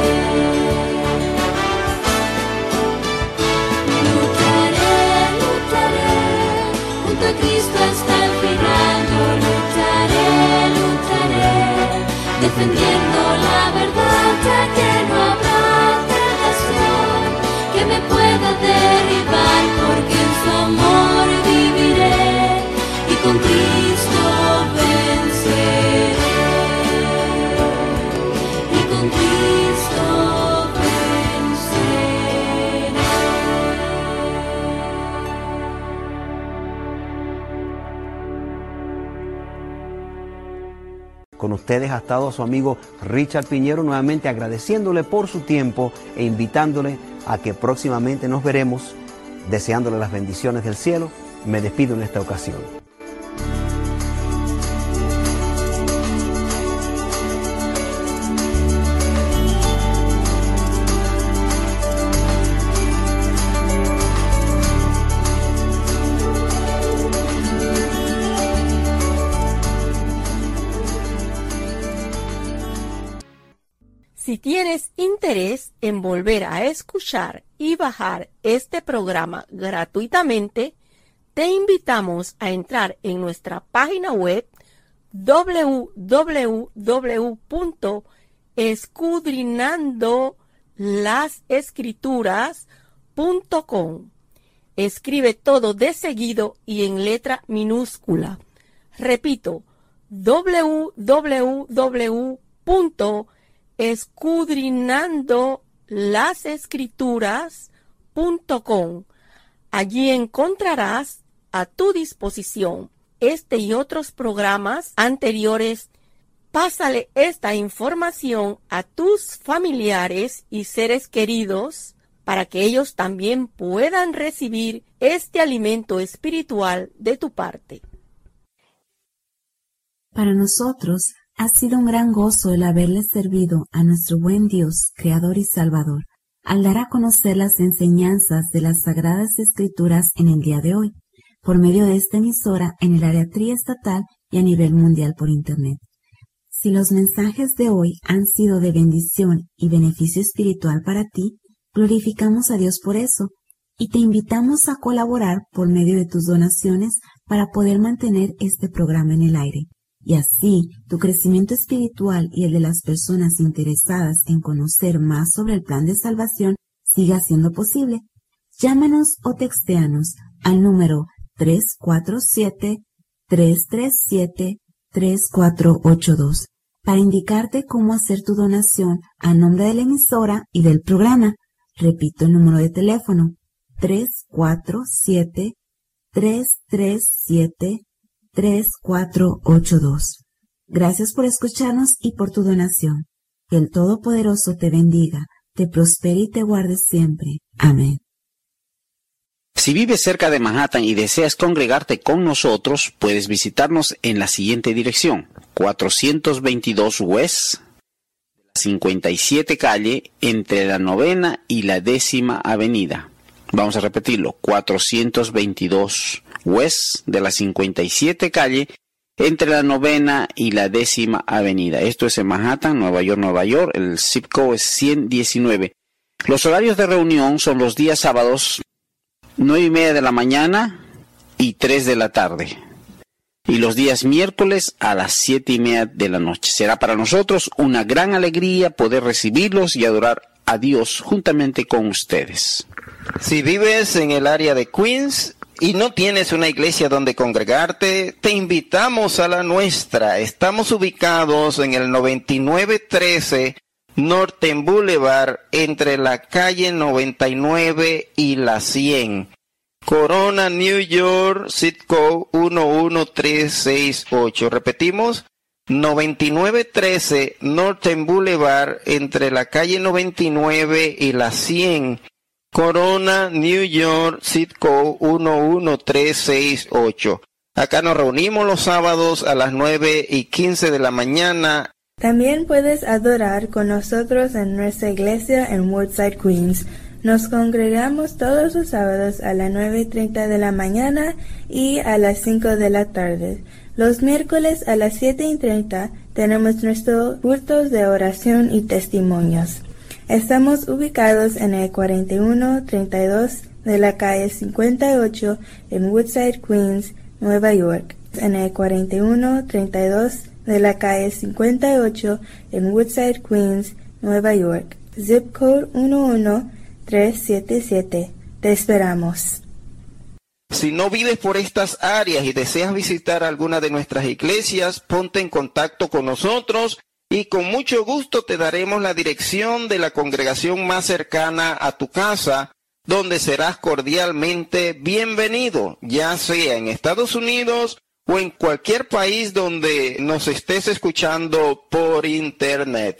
Lucharé, junto a Cristo hasta el final. Yo lucharé, defendiendo la verdad, ya que no habrá tentación que me pueda derribar, porque en su amor viviré y con Cristo venceré. Y con Cristo venceré. Con ustedes ha estado su amigo Richard Piñero, nuevamente agradeciéndole por su tiempo e invitándole a que próximamente nos veremos, deseándole las bendiciones del cielo. Me despido en esta ocasión. Si tienes interés en volver a escuchar y bajar este programa gratuitamente, te invitamos a entrar en nuestra página web www.escudriñandolasescrituras.com. Escribe todo de seguido y en letra minúscula. Repito, www.escudriñandolasescrituras.com. Allí encontrarás a tu disposición este y otros programas anteriores. Pásale esta información a tus familiares y seres queridos para que ellos también puedan recibir este alimento espiritual de tu parte. Para nosotros ha sido un gran gozo el haberle servido a nuestro buen Dios, Creador y Salvador, al dar a conocer las enseñanzas de las Sagradas Escrituras en el día de hoy. por medio de esta emisora en el área triestatal y a nivel mundial por Internet. Si los mensajes de hoy han sido de bendición y beneficio espiritual para ti, glorificamos a Dios por eso y te invitamos a colaborar por medio de tus donaciones para poder mantener este programa en el aire. Y así, tu crecimiento espiritual y el de las personas interesadas en conocer más sobre el plan de salvación siga siendo posible. Llámanos o textéanos al número 347-337-3482 para indicarte cómo hacer tu donación a nombre de la emisora y del programa. Repito el número de teléfono: 347-337-3482. Gracias por escucharnos y por tu donación. Que el Todopoderoso te bendiga, te prospere y te guarde siempre. Amén. Si vives cerca de Manhattan y deseas congregarte con nosotros, puedes visitarnos en la siguiente dirección: 422 West, 57 calle, entre la 9ª y la 10ª avenida. Vamos a repetirlo: 422 West de la 57 calle, entre la 9ª y la 10ª avenida. Esto es en Manhattan, Nueva York, Nueva York. El zip code es 119. Los horarios de reunión son los días sábados, 9:30 de la mañana y 3 de la tarde. Y los días miércoles a las 7:30 de la noche. Será para nosotros una gran alegría poder recibirlos y adorar a Dios juntamente con ustedes. Si vives en el área de Queens y no tienes una iglesia donde congregarte, te invitamos a la nuestra. Estamos ubicados en el 9913 Norton Boulevard, entre la calle 99 y la 100. Corona, New York, zip code 11368. Repetimos: 9913 Norton Boulevard, entre la calle 99 y la 100. Corona, New York, zip code 11368. Acá nos reunimos los sábados a las 9:15 de la mañana. También puedes adorar con nosotros en nuestra iglesia en Woodside, Queens. Nos congregamos todos los sábados a las 9:30 de la mañana y a las 5 de la tarde. Los miércoles a las 7:30 tenemos nuestros cultos de oración y testimonios. Estamos ubicados en el 4132 de la calle 58 en Woodside, Queens, Nueva York. En el 4132 de la calle 58 en Woodside, Queens, Nueva York. Zip code 11377. Te esperamos. Si no vives por estas áreas y deseas visitar alguna de nuestras iglesias, ponte en contacto con nosotros y con mucho gusto te daremos la dirección de la congregación más cercana a tu casa, donde serás cordialmente bienvenido, ya sea en Estados Unidos o en cualquier país donde nos estés escuchando por Internet.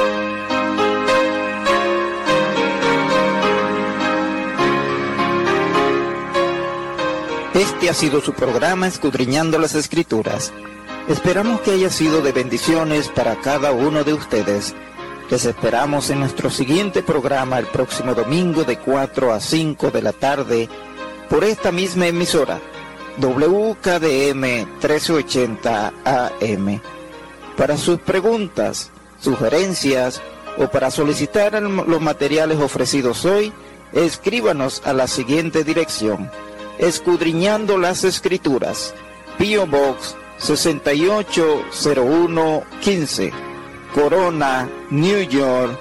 Este ha sido su programa Escudriñando las Escrituras. Esperamos que haya sido de bendiciones para cada uno de ustedes. Les esperamos en nuestro siguiente programa el próximo domingo de 4 a 5 de la tarde por esta misma emisora, WKDM 1380 AM. Para sus preguntas, sugerencias o para solicitar los materiales ofrecidos hoy, escríbanos a la siguiente dirección: Escudriñando las Escrituras, P.O. Box 680115, Corona, New York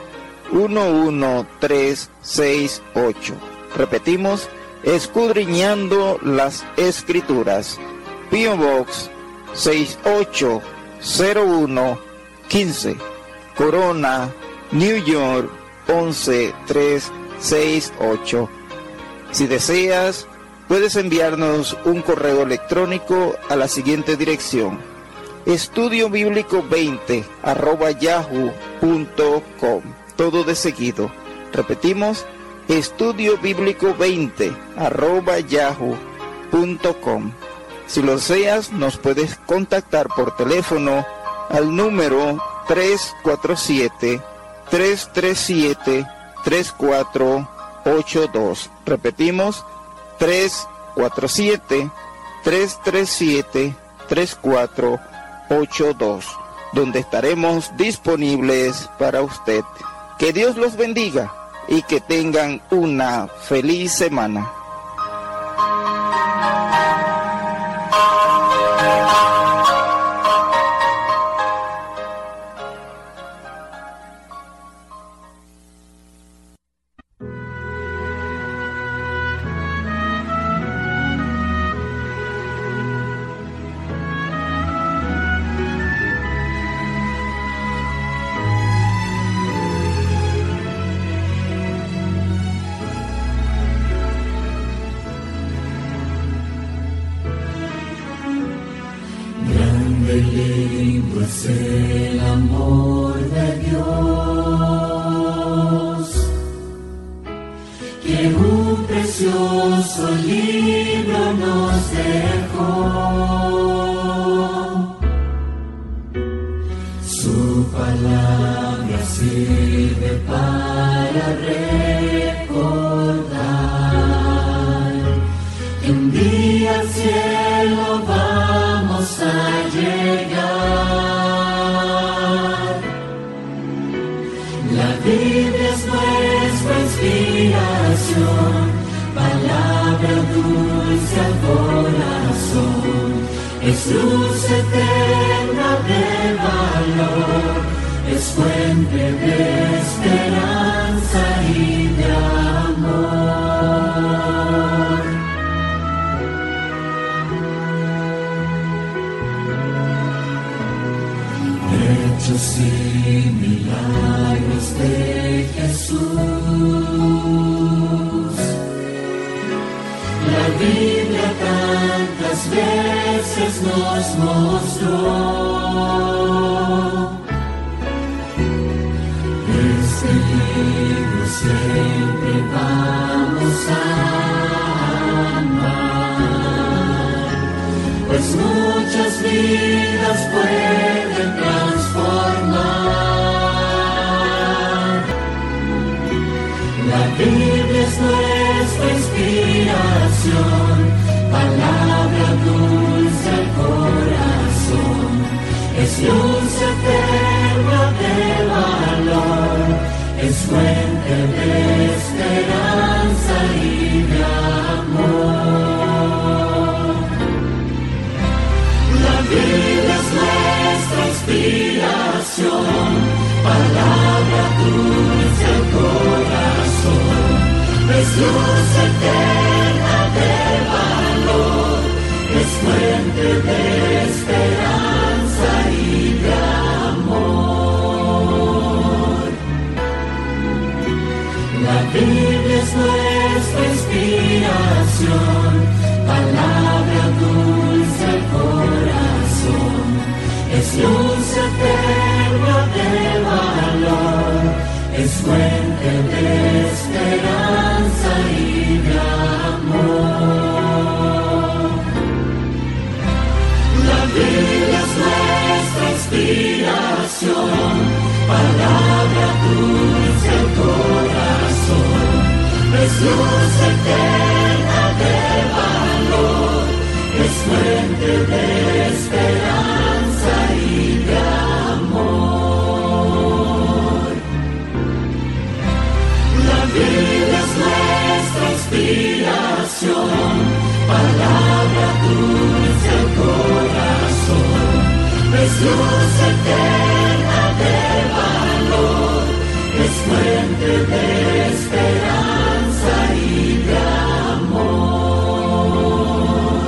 11368. Repetimos: Escudriñando las Escrituras, P.O. Box 680115, Corona, New York 11368. Si deseas, puedes enviarnos un correo electrónico a la siguiente dirección: estudiobíblico20@yahoo.com. Todo de seguido. Repetimos: estudiobíblico20@yahoo.com. Si lo deseas, nos puedes contactar por teléfono al número 347-337-3482. Repetimos: 347 337-3482, donde estaremos disponibles para usted. Que Dios los bendiga y que tengan una feliz semana. Es el amor de Dios, que un precioso libro nos dejó. Su palabra sirve para recordar que un día al cielo vamos a llegar. La Biblia es nuestra inspiración, palabra dulce al corazón, es luz eterna de valor, es fuente de esperanza y de amor. Hechos y milagros de Jesús, la Biblia tantas veces nos mostró. Este libro siempre vamos a amar, pues muchas vidas pueden transformar. La Biblia es nuestra inspiración, palabra dulce al corazón, es luz eterna de valor, es fuente de esperanza y de amor. La Biblia es nuestra inspiración, palabra dulce al corazón, es luz eterna de valor, es fuente de esperanza y de amor. La Biblia es nuestra inspiración, palabra dulce al corazón, es luz eterna de valor, es fuente de esperanza y de amor. La Biblia es nuestra inspiración, palabra dulce al corazón, es luz eterna de valor, es fuente de esperanza y de amor. La Biblia es nuestra inspiración, palabra dulce al corazón, es luz eterna de valor, es fuente de esperanza y de amor.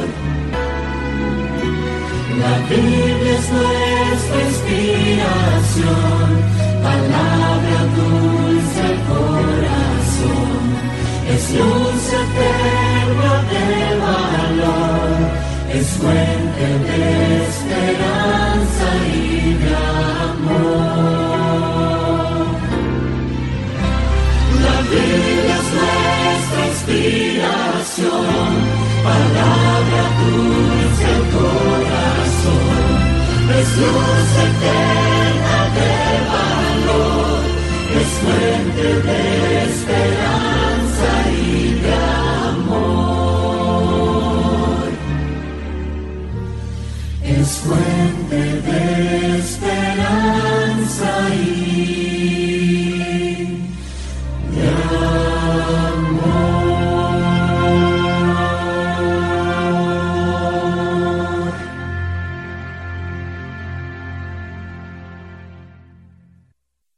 La Biblia es nuestra inspiración, palabra dulce al corazón, es luz eterna de valor, es fuente de esperanza y de amor. La Biblia es nuestra inspiración, palabra dulce al corazón, es luz eterna de valor, es fuente de esperanza y de amor. fuente de